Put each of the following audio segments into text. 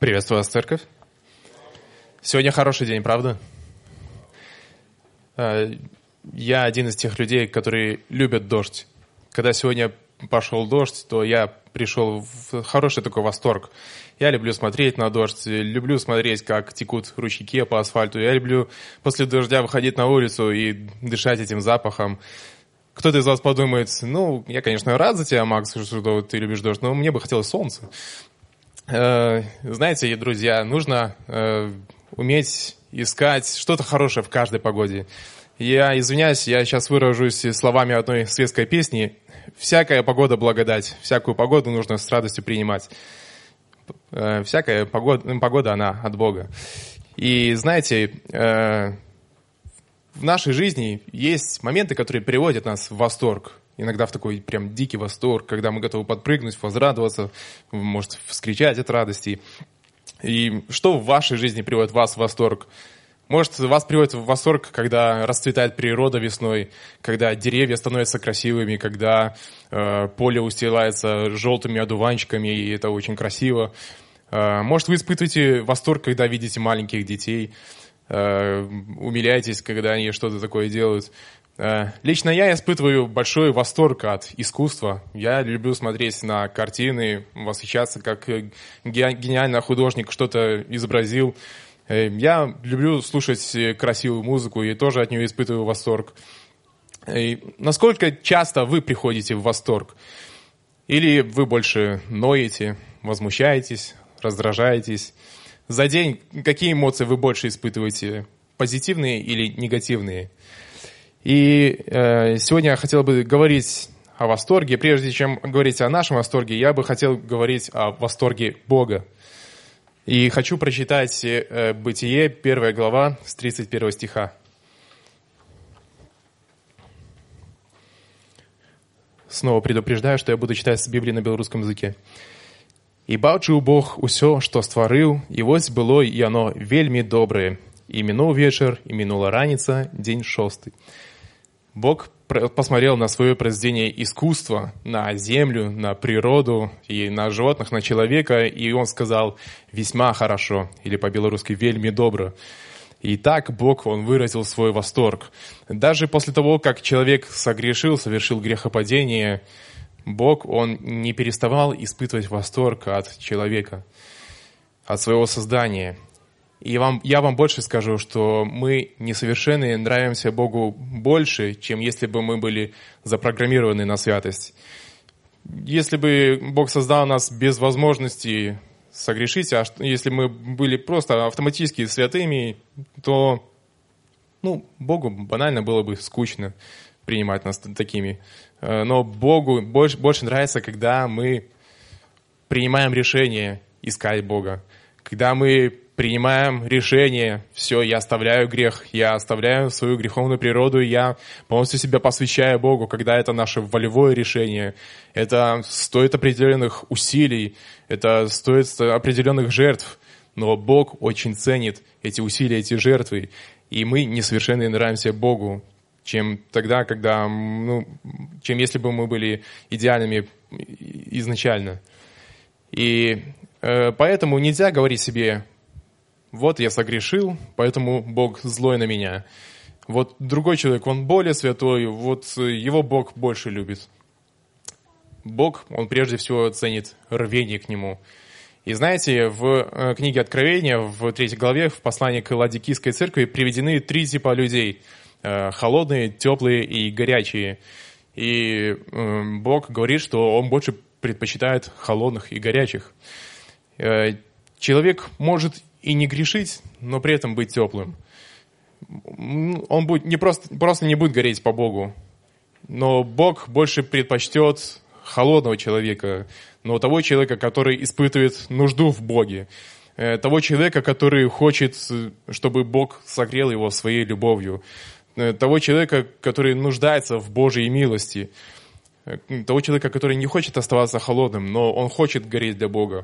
Приветствую вас, церковь. Сегодня хороший день, правда? Я один из тех людей, которые любят дождь. Когда сегодня пошел дождь, то я пришел в хороший такой восторг. Я люблю смотреть на дождь, люблю смотреть, как текут ручейки по асфальту. Я люблю после дождя выходить на улицу и дышать этим запахом. Кто-то из вас подумает, я, конечно, рад за тебя, Макс, что ты любишь дождь, но мне бы хотелось солнца. Знаете, друзья, нужно уметь искать что-то хорошее в каждой погоде. Я извиняюсь, я сейчас выражусь словами одной светской песни. «Всякая погода благодать, всякую погоду нужно с радостью принимать». Всякая погода, она от Бога. И знаете, в нашей жизни есть моменты, которые приводят нас в восторг. Иногда в такой прям дикий восторг, когда мы готовы подпрыгнуть, возрадоваться, может, вскричать от радости. И что в вашей жизни приводит вас в восторг? Может, вас приводит в восторг, когда расцветает природа весной, когда деревья становятся красивыми, когда поле устилается желтыми одуванчиками, и это очень красиво. Может, вы испытываете восторг, когда видите маленьких детей, умиляетесь, когда они что-то такое делают. Лично я испытываю большой восторг от искусства. Я люблю смотреть на картины, восхищаться, как гениально художник что-то изобразил. Я люблю слушать красивую музыку и тоже от нее испытываю восторг. И насколько часто вы приходите в восторг? Или вы больше ноете, возмущаетесь, раздражаетесь? За день какие эмоции вы больше испытываете? Позитивные или негативные? И сегодня я хотел бы говорить о восторге. Прежде чем говорить о нашем восторге, я бы хотел говорить о восторге Бога. И хочу прочитать Бытие, 1 глава, с 31 стиха. Снова предупреждаю, что я буду читать с Библии на белорусском языке. «И бачыў Бог усё, што стварыў, і вось было і оно вельмі добрае. І мінуў вечар, і мінула раніца, дзень шосты». Бог посмотрел на свое произведение искусства, на землю, на природу и на животных, на человека, и он сказал «весьма хорошо», или по-белорусски «вельми добро». И так Бог, он выразил свой восторг. Даже после того, как человек согрешил, совершил грехопадение, Бог, он не переставал испытывать восторг от человека, от своего создания. И я вам больше скажу, что мы несовершенные нравимся Богу больше, чем если бы мы были запрограммированы на святость. Если бы Бог создал нас без возможности согрешить, а если мы были просто автоматически святыми, то Богу банально было бы скучно принимать нас такими. Но Богу больше нравится, когда мы принимаем решение искать Бога, когда мы принимаем решение, все, я оставляю грех, я оставляю свою греховную природу, я полностью себя посвящаю Богу, когда это наше волевое решение. Это стоит определенных усилий, это стоит определенных жертв, но Бог очень ценит эти усилия, эти жертвы, и мы несовершенные нравимся Богу, чем тогда, чем если бы мы были идеальными изначально. И поэтому нельзя говорить себе: вот я согрешил, поэтому Бог злой на меня. Вот другой человек, он более святой, вот его Бог больше любит. Бог, он прежде всего ценит рвение к нему. И знаете, в книге Откровения, в 3 главе, в послании к Ладикийской церкви приведены 3 типа людей. Холодные, теплые и горячие. И Бог говорит, что он больше предпочитает холодных и горячих. Человек может и не грешить, но при этом быть теплым. Он будет просто не будет гореть по Богу. Но Бог больше предпочтет холодного человека, но того человека, который испытывает нужду в Боге, того человека, который хочет, чтобы Бог согрел его своей любовью, того человека, который нуждается в Божьей милости, того человека, который не хочет оставаться холодным, но он хочет гореть для Бога.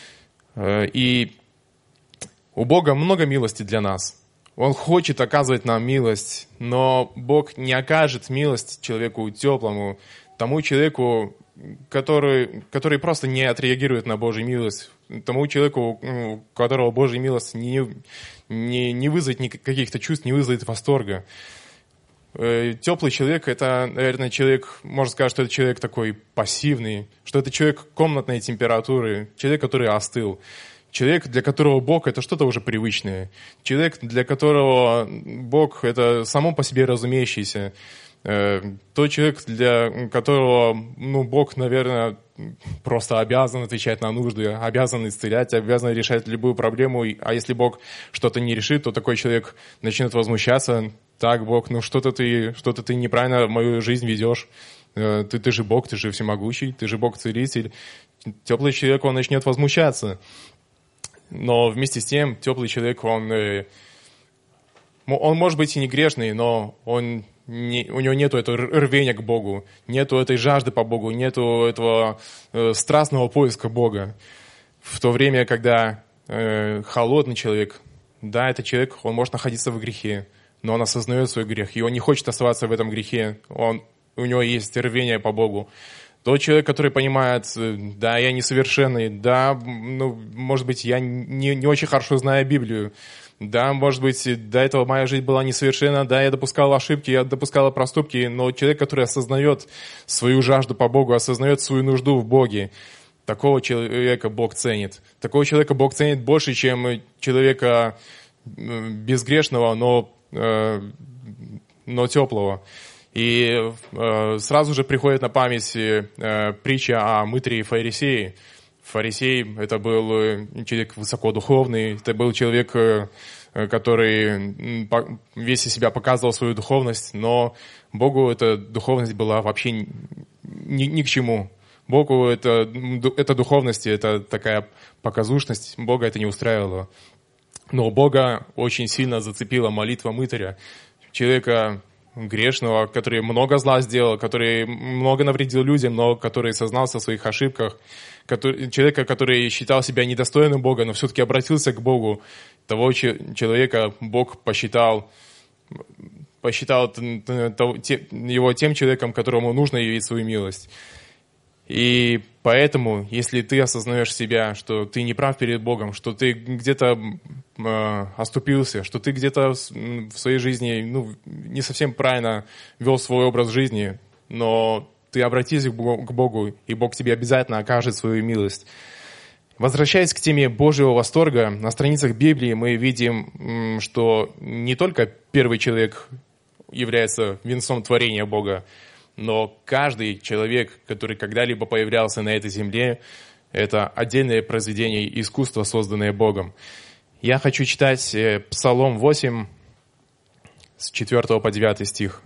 И у Бога много милости для нас. Он хочет оказывать нам милость, но Бог не окажет милость человеку теплому, тому человеку, который просто не отреагирует на Божью милость. Тому человеку, у которого Божья милость не вызовет никаких-то чувств, не вызовет восторга. Теплый человек — это, наверное, человек, можно сказать, что это человек такой пассивный, что это человек комнатной температуры, человек, который остыл. Человек, для которого Бог — это что-то уже привычное. Человек, для которого Бог — это само по себе разумеющийся. Тот человек, для которого Бог, наверное, просто обязан отвечать на нужды, обязан исцелять, обязан решать любую проблему. А если Бог что-то не решит, то такой человек начнет возмущаться. Так, Бог, что-то ты неправильно мою жизнь ведешь. Ты же Бог, ты же всемогущий, ты же Бог-целитель. Теплый человек, он начнет возмущаться. Но вместе с тем, теплый человек, он может быть и не грешный, но у него нету этого рвения к Богу, нету этой жажды по Богу, нету этого страстного поиска Бога. В то время, когда холодный человек, да, этот человек, он может находиться в грехе, но он осознает свой грех, и он не хочет оставаться в этом грехе, у него есть рвение по Богу. Тот человек, который понимает, да, я несовершенный, да, может быть, я не очень хорошо знаю Библию, да, может быть, до этого моя жизнь была несовершенна, да, я допускал ошибки, я допускал проступки, но человек, который осознает свою жажду по Богу, осознает свою нужду в Боге, такого человека Бог ценит. Такого человека Бог ценит больше, чем человека безгрешного, но теплого. И сразу же приходит на память притча о мытаре и фарисее. Фарисей — это был человек высокодуховный, это был человек, который весь из себя показывал свою духовность, но Богу эта духовность была вообще ни к чему. Богу эта духовность, это такая показушность, Бога это не устраивало. Но Бога очень сильно зацепила молитва мытаря, человека грешного, который много зла сделал, который много навредил людям, но который сознался в своих ошибках, человека, который считал себя недостойным Бога, но все-таки обратился к Богу. Того человека Бог посчитал его тем человеком, которому нужно явить свою милость. И поэтому, если ты осознаешь себя, что ты не прав перед Богом, что ты где-то оступился, что ты где-то в своей жизни не совсем правильно вел свой образ жизни, но ты обратись к Богу, и Бог тебе обязательно окажет свою милость. Возвращаясь к теме Божьего восторга, на страницах Библии мы видим, что не только первый человек является венцом творения Бога, но каждый человек, который когда-либо появлялся на этой земле, это отдельное произведение искусства, созданное Богом. Я хочу читать Псалом 8, с 4 по 9 стих.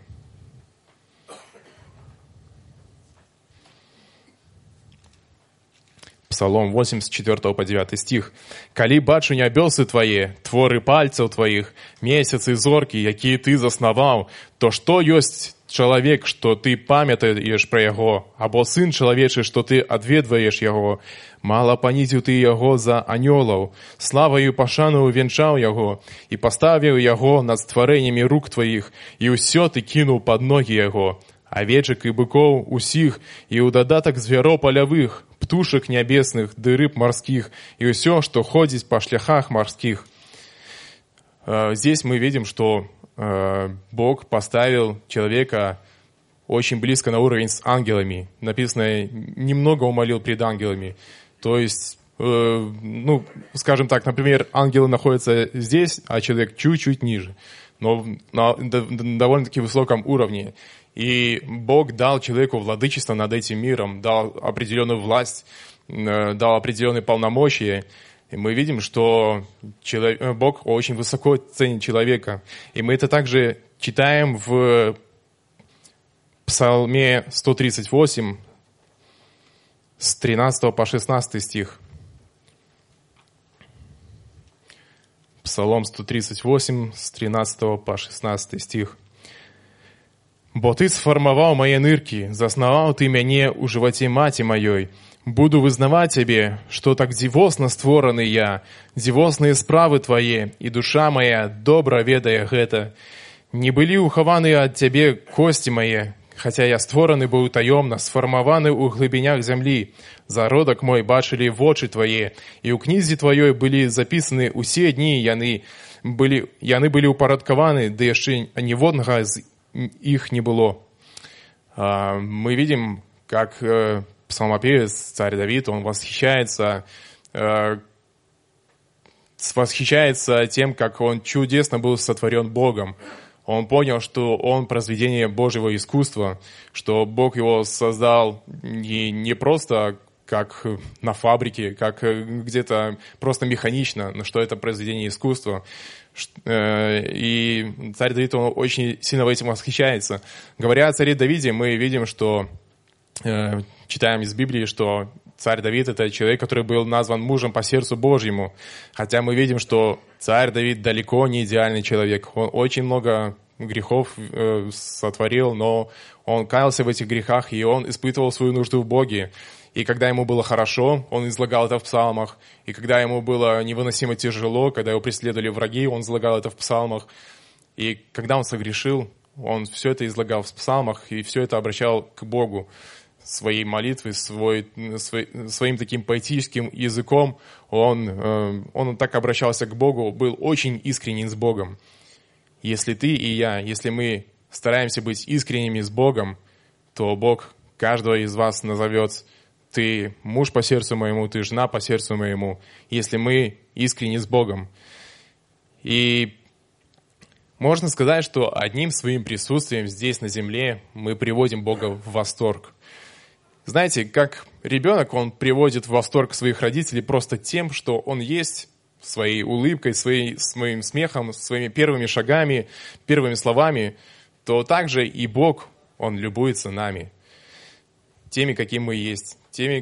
Псалом 8, с 4 по 9 стих. «Коли бачу нябёсы твои, творы пальцев твоих, месяцы зорки, якія ты заснаваў, то што ёсць чалавек, што ты памятаеш пра яго, або сын чалавечы, што ты адведваеш яго. Мала панізіў ты яго за анёлаў, славаю пашану венчаў яго, і паставіў яго над стварэннямі рук тваіх, і ўсё ты кінуў пад ногі яго. Авечак і быкоў усіх, і ў дадатак звяроў палявых, птушек нябесных, ды рыб морских, и все, что ходит по шляхах морских». Здесь мы видим, что Бог поставил человека очень близко на уровень с ангелами. Написано, немного умолил пред ангелами. То есть, скажем так, например, ангелы находятся здесь, а человек чуть-чуть ниже, но на довольно-таки высоком уровне. И Бог дал человеку владычество над этим миром, дал определенную власть, дал определенные полномочия. И мы видим, что Бог очень высоко ценит человека. И мы это также читаем в Псалме 138, с 13 по 16 стих. Псалом 138, с 13 по 16 стих. «Бо ты сфармаваў мае ныркі, заснаваў ты мяне ў жываце маці маёй. Буду вызнаваць цябе, што так дзівосна створаны я, дзівосныя справы твае, і душа моя добра ведае гэта. Не былі ўхаваныя ад цябе косці мае, Хотя я створений був таємно, сформований у глибинях землі. Зародок мой бачили в очі Твоє, і у книзі Твоєї були записані усі дні, яни були упорядковані, де ще ніводного з їх не було. Мы видим, как псалмопевец, царь Давид, он восхищается тем, как он чудесно был сотворен Богом. Он понял, что он произведение Божьего искусства, что Бог его создал не просто как на фабрике, как где-то просто механично, но что это произведение искусства. И царь Давид, он очень сильно этим восхищается. Говоря о царе Давиде, мы видим, что, читаем из Библии, что царь Давид — это человек, который был назван мужем по сердцу Божьему. Хотя мы видим, что царь Давид далеко не идеальный человек. Он очень много грехов сотворил, но он каялся в этих грехах, и он испытывал свою нужду в Боге. И когда ему было хорошо, он излагал это в псалмах. И когда ему было невыносимо тяжело, когда его преследовали враги, он излагал это в псалмах. И когда он согрешил, он все это излагал в псалмах и все это обращал к Богу. Своей молитвой, своим таким поэтическим языком он так обращался к Богу, был очень искренен с Богом. Если ты и я, если мы стараемся быть искренними с Богом, то Бог каждого из вас назовет: ты муж по сердцу моему, ты жена по сердцу моему, если мы искренни с Богом. И можно сказать, что одним своим присутствием здесь на земле мы приводим Бога в восторг. Знаете, как ребенок, он приводит в восторг своих родителей просто тем, что он есть, своей улыбкой, своим смехом, своими первыми шагами, первыми словами, то также и Бог, Он любуется нами, теми, какими мы есть, тем,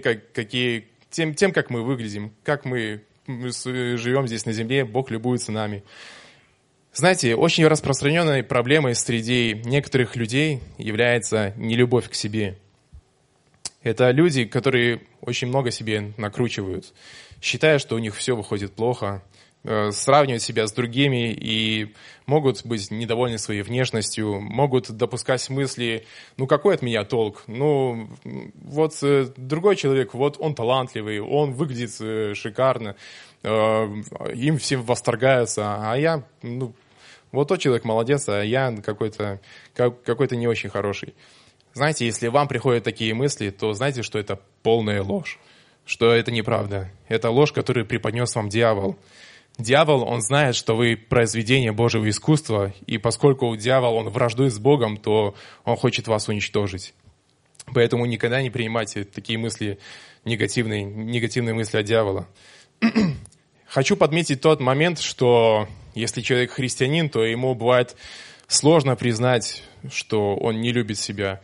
как мы выглядим, как мы живем здесь на земле, Бог любуется нами. Знаете, очень распространенной проблемой среди некоторых людей является нелюбовь к себе. Это люди, которые очень много себе накручивают, считая, что у них все выходит плохо, сравнивают себя с другими и могут быть недовольны своей внешностью, могут допускать мысли: ну какой от меня толк? Ну вот другой человек, вот он талантливый, он выглядит шикарно, им все восторгаются, а я, вот тот человек молодец, а я какой-то не очень хороший. Знаете, если вам приходят такие мысли, то знайте, что это полная ложь, что это неправда. Это ложь, которую преподнес вам дьявол. Дьявол, он знает, что вы произведение Божьего искусства, и поскольку дьявол, он враждует с Богом, то он хочет вас уничтожить. Поэтому никогда не принимайте такие мысли, негативные мысли от дьявола. Хочу подметить тот момент, что если человек христианин, то ему бывает сложно признать, что он не любит себя.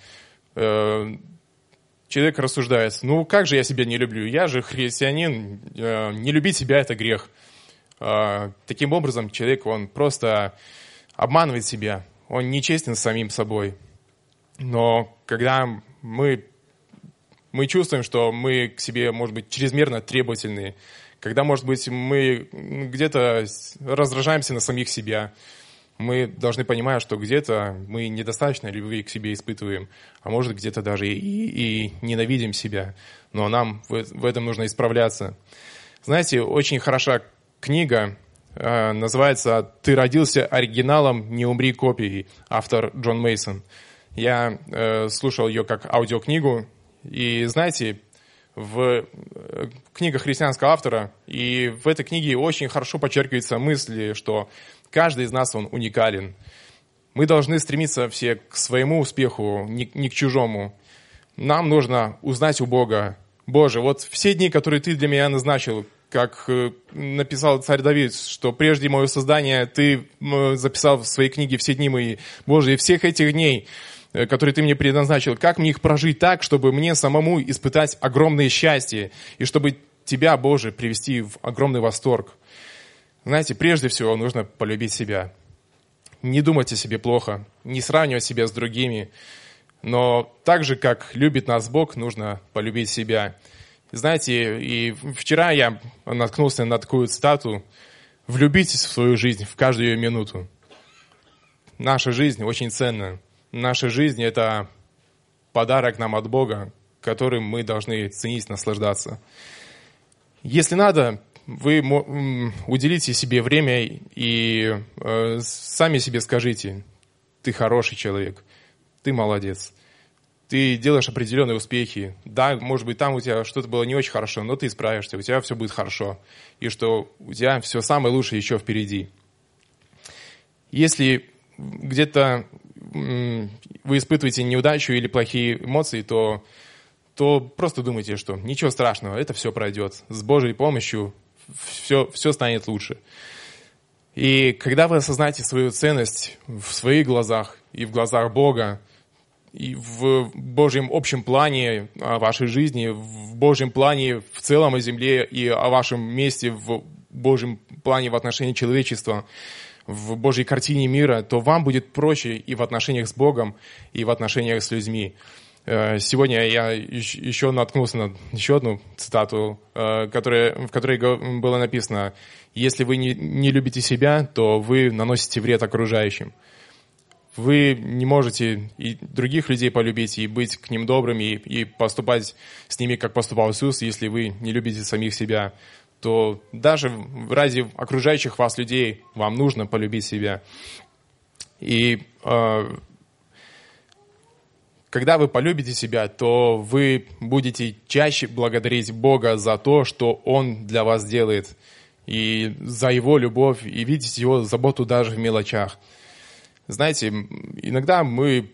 Человек рассуждает: ну как же я себя не люблю? Я же христианин, не любить себя — это грех. Таким образом, человек, он просто обманывает себя, он нечестен с самим собой. Но когда мы чувствуем, что мы к себе, может быть, чрезмерно требовательны, когда, может быть, мы где-то раздражаемся на самих себя, мы должны понимать, что где-то мы недостаточно любви к себе испытываем, а может, где-то даже и ненавидим себя. Но нам в этом нужно исправляться. Знаете, очень хороша книга, называется «Ты родился оригиналом, не умри копией», автор Джон Мейсон. Я слушал ее как аудиокнигу, и знаете, в книгах христианского автора, и в этой книге очень хорошо подчеркивается мысль, что каждый из нас, он уникален. Мы должны стремиться все к своему успеху, не к чужому. Нам нужно узнать у Бога: Боже, вот все дни, которые Ты для меня назначил, как написал царь Давид, что прежде моего создания Ты записал в своей книге все дни мои. Боже, и всех этих дней, которые Ты мне предназначил, как мне их прожить так, чтобы мне самому испытать огромное счастье, и чтобы Тебя, Боже, привести в огромный восторг. Знаете, прежде всего нужно полюбить себя. Не думать о себе плохо, не сравнивать себя с другими. Но так же, как любит нас Бог, нужно полюбить себя. Знаете, и вчера я наткнулся на такую цитату: «Влюбитесь в свою жизнь в каждую ее минуту». Наша жизнь очень ценна. Наша жизнь — это подарок нам от Бога, которым мы должны ценить, наслаждаться. Если надо, вы уделите себе время и сами себе скажите: ты хороший человек, ты молодец, ты делаешь определенные успехи. Да, может быть, там у тебя что-то было не очень хорошо, но ты справишься, у тебя все будет хорошо. И что у тебя все самое лучшее еще впереди. Если где-то вы испытываете неудачу или плохие эмоции, то просто думайте, что ничего страшного, это все пройдет. С Божьей помощью все станет лучше. И когда вы осознаете свою ценность в своих глазах и в глазах Бога, и в Божьем общем плане о вашей жизни, в Божьем плане в целом о земле и о вашем месте в Божьем плане в отношении человечества, в Божьей картине мира, то вам будет проще и в отношениях с Богом, и в отношениях с людьми. Сегодня я еще наткнулся на еще одну цитату, в которой было написано: «Если вы не любите себя, то вы наносите вред окружающим». Вы не можете и других людей полюбить, и быть к ним добрыми, и поступать с ними, как поступал Иисус, если вы не любите самих себя. То даже ради окружающих вас людей вам нужно полюбить себя. И когда вы полюбите себя, то вы будете чаще благодарить Бога за то, что Он для вас делает, и за Его любовь, и видеть Его заботу даже в мелочах. Знаете, иногда мы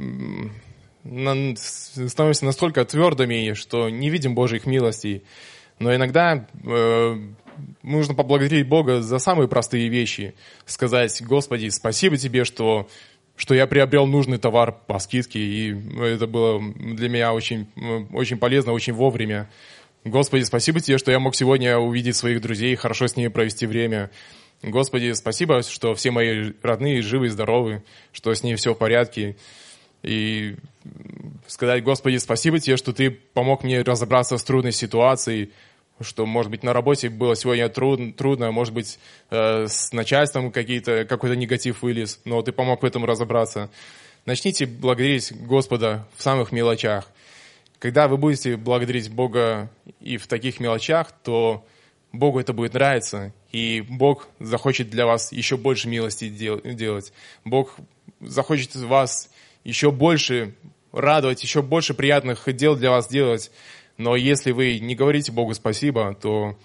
становимся настолько твердыми, что не видим Божьих милостей. Но иногда нужно поблагодарить Бога за самые простые вещи. Сказать: Господи, спасибо Тебе, что я приобрел нужный товар по скидке, и это было для меня очень, очень полезно, очень вовремя. Господи, спасибо Тебе, что я мог сегодня увидеть своих друзей, хорошо с ними провести время. Господи, спасибо, что все мои родные живы и здоровы, что с ними все в порядке. И сказать: Господи, спасибо Тебе, что Ты помог мне разобраться с трудной ситуацией, что, может быть, на работе было сегодня трудно, может быть, с начальством какой-то негатив вылез, но Ты помог в этом разобраться. Начните благодарить Господа в самых мелочах. Когда вы будете благодарить Бога и в таких мелочах, то Богу это будет нравиться, и Бог захочет для вас еще больше милости делать. Бог захочет вас еще больше радовать, еще больше приятных дел для вас делать. Но если вы не говорите Богу спасибо, то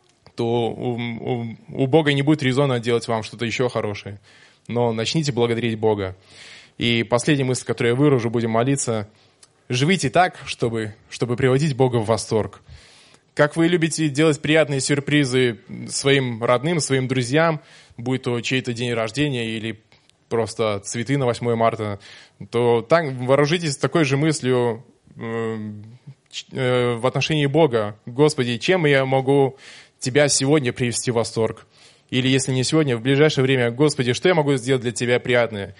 у Бога не будет резона делать вам что-то еще хорошее. Но начните благодарить Бога. И последняя мысль, которую я выражу, будем молиться: живите так, чтобы приводить Бога в восторг. Как вы любите делать приятные сюрпризы своим родным, своим друзьям, будь то чей-то день рождения или просто цветы на 8 марта, то так вооружитесь такой же мыслью в отношении Бога. Господи, чем я могу Тебя сегодня привести в восторг? Или если не сегодня, в ближайшее время: Господи, что я могу сделать для Тебя приятное,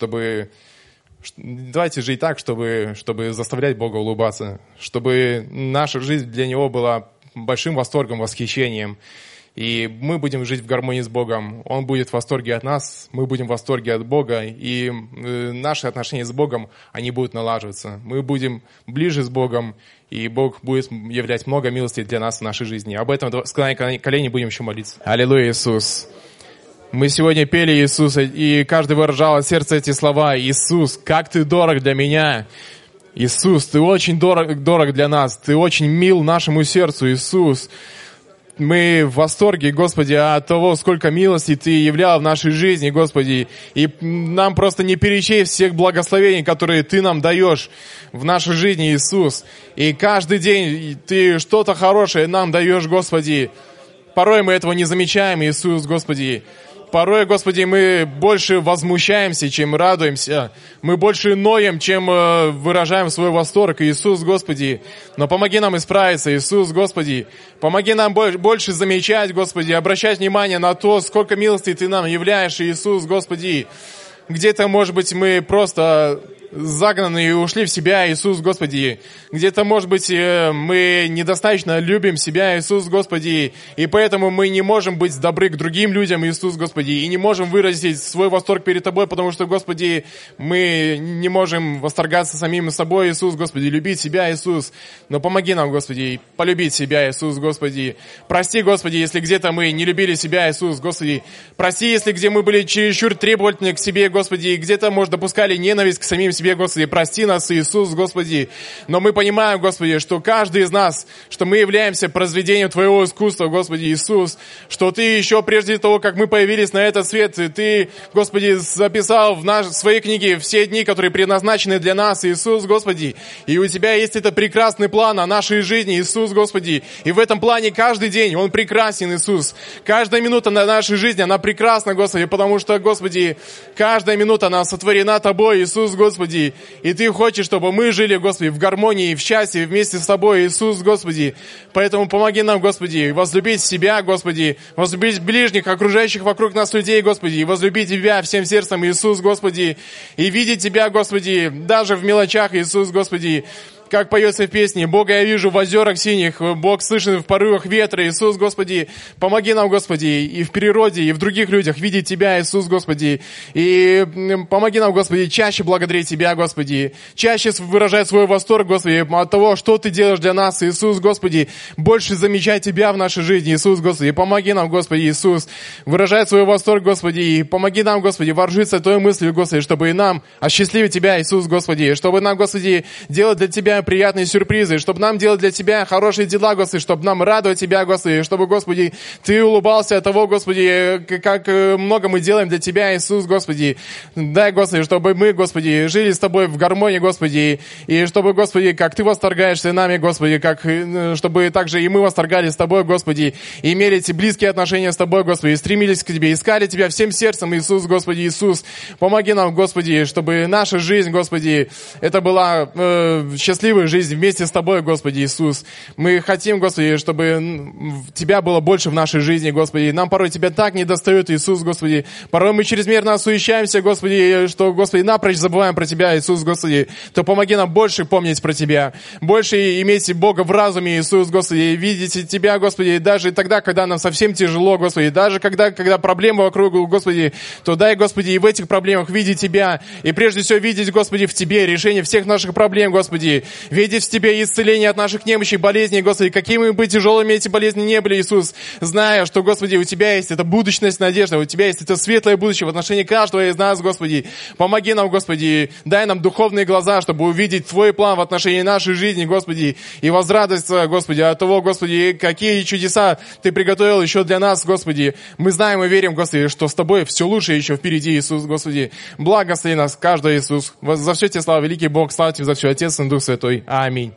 Давайте жить так, чтобы заставлять Бога улыбаться, чтобы наша жизнь для Него была большим восторгом, восхищением. И мы будем жить в гармонии с Богом. Он будет в восторге от нас, мы будем в восторге от Бога. И наши отношения с Богом, они будут налаживаться. Мы будем ближе с Богом, и Бог будет являть много милости для нас в нашей жизни. Об этом склоняя колени будем еще молиться. Аллилуйя, Иисус. Мы сегодня пели Иисуса, и каждый выражал от сердца эти слова: Иисус, как Ты дорог для меня. Иисус, Ты очень дорог для нас. Ты очень мил нашему сердцу, Иисус. Мы в восторге, Господи, от того, сколько милости Ты являл в нашей жизни, Господи. И нам просто не перечесть всех благословений, которые Ты нам даешь в нашей жизни, Иисус. И каждый день Ты что-то хорошее нам даешь, Господи. Порой мы этого не замечаем, Иисус, Господи. Порой, Господи, мы больше возмущаемся, чем радуемся. Мы больше ноем, чем выражаем свой восторг, Иисус, Господи. Но помоги нам исправиться, Иисус, Господи. Помоги нам больше замечать, Господи, обращать внимание на то, сколько милости Ты нам являешь, Иисус, Господи. Где-то, может быть, мы просто загнаны и ушли в себя, Иисус, Господи. Где-то, может быть, мы недостаточно любим себя, Иисус, Господи, и поэтому мы не можем быть добры к другим людям, Иисус, Господи, и не можем выразить свой восторг перед Тобой, потому что, Господи, мы не можем восторгаться самим собой, Иисус, Господи, любить себя, Иисус. Но помоги нам, Господи, полюбить себя, Иисус, Господи. Прости, Господи, если где-то мы не любили себя, Иисус, Господи. Прости, если где мы были чересчур требовательны к себе, Господи, и где-то, может, допускали ненависть к самим себе, Господи. Прости нас, Иисус, Господи. Но мы понимаем, Господи, что каждый из нас, что мы являемся произведением Твоего искусства, Господи Иисус, что Ты еще прежде того, как мы появились на этот свет, Ты, Господи, записал в своей книге все дни, которые предназначены для нас, Иисус, Господи. И у Тебя есть этот прекрасный план о нашей жизни, Иисус, Господи. И в этом плане каждый день, он прекрасен, Иисус. Каждая минута на нашей жизни, она прекрасна, Господи, потому что, Господи, каждая минута, она сотворена Тобой, Иисус, Господи. И Ты хочешь, чтобы мы жили, Господи, в гармонии, в счастье вместе с Тобой, Иисус, Господи. Поэтому помоги нам, Господи, возлюбить себя, Господи, возлюбить ближних, окружающих вокруг нас людей, Господи, и возлюбить Тебя всем сердцем, Иисус, Господи, и видеть Тебя, Господи, даже в мелочах, Иисус, Господи. Как поется в песне, Бога я вижу в озерах синих, Бог слышен в порывах ветра, Иисус, Господи, помоги нам, Господи, и в природе, и в других людях видеть Тебя, Иисус, Господи, и помоги нам, Господи, чаще благодарить Тебя, Господи, чаще выражать свой восторг, Господи, от того, что Ты делаешь для нас, Иисус, Господи, больше замечать Тебя в нашей жизни, Иисус, Господи, помоги нам, Господи, Иисус, выражать свой восторг, Господи, и помоги нам, Господи, вооружиться Твоей мыслью, Господи, чтобы и нам осчастливить Тебя, Иисус, Господи, чтобы нам, Господи, делать для Тебя приятные сюрпризы, чтобы нам делать для Тебя хорошие дела, Господи, чтобы нам радовать Тебя, Господи, чтобы, Господи, Ты улыбался от того, Господи, как много мы делаем для Тебя, Иисус, Господи. Дай, Господи, чтобы мы, Господи, жили с Тобой в гармонии, Господи, и чтобы, Господи, как Ты восторгаешься нами, Господи, чтобы также и мы восторгались с Тобой, Господи, и имели эти близкие отношения с Тобой, Господи, и стремились к Тебе, искали Тебя всем сердцем, Иисус, Господи, Иисус. Помоги нам, Господи, чтобы наша жизнь, Господи, это была счастливая жизнь вместе с Тобой, Господи Иисус. Мы хотим, Господи, чтобы Тебя было больше в нашей жизни, Господи. Нам порой Тебя так недостает, Иисус, Господи. Порой мы чрезмерно осуещаемся, Господи, что, Господи, напрочь забываем про Тебя, Иисус, Господи. То помоги нам больше помнить про Тебя, больше иметь Бога в разуме, Иисус, Господи, видеть Тебя, Господи, даже тогда, когда нам совсем тяжело, Господи, даже когда проблемы вокруг, Господи, то дай, Господи, и в этих проблемах видеть Тебя, и прежде всего видеть, Господи, в Тебе решение всех наших проблем, Господи. Видеть в Тебе исцеление от наших немощей, болезней, Господи, какими бы тяжелыми эти болезни не были, Иисус, зная, что, Господи, у Тебя есть эта будущность, надежда, у Тебя есть это светлое будущее в отношении каждого из нас, Господи. Помоги нам, Господи, дай нам духовные глаза, чтобы увидеть Твой план в отношении нашей жизни, Господи, и возрадоваться, Господи, от того, Господи, какие чудеса Ты приготовил еще для нас, Господи. Мы знаем и верим, Господи, что с Тобой все лучше еще впереди, Иисус, Господи. Благослови нас, каждого, Иисус. За все Тебе слава, великий Бог, слава Тебе за все, Отец и Дух Святой. Аминь.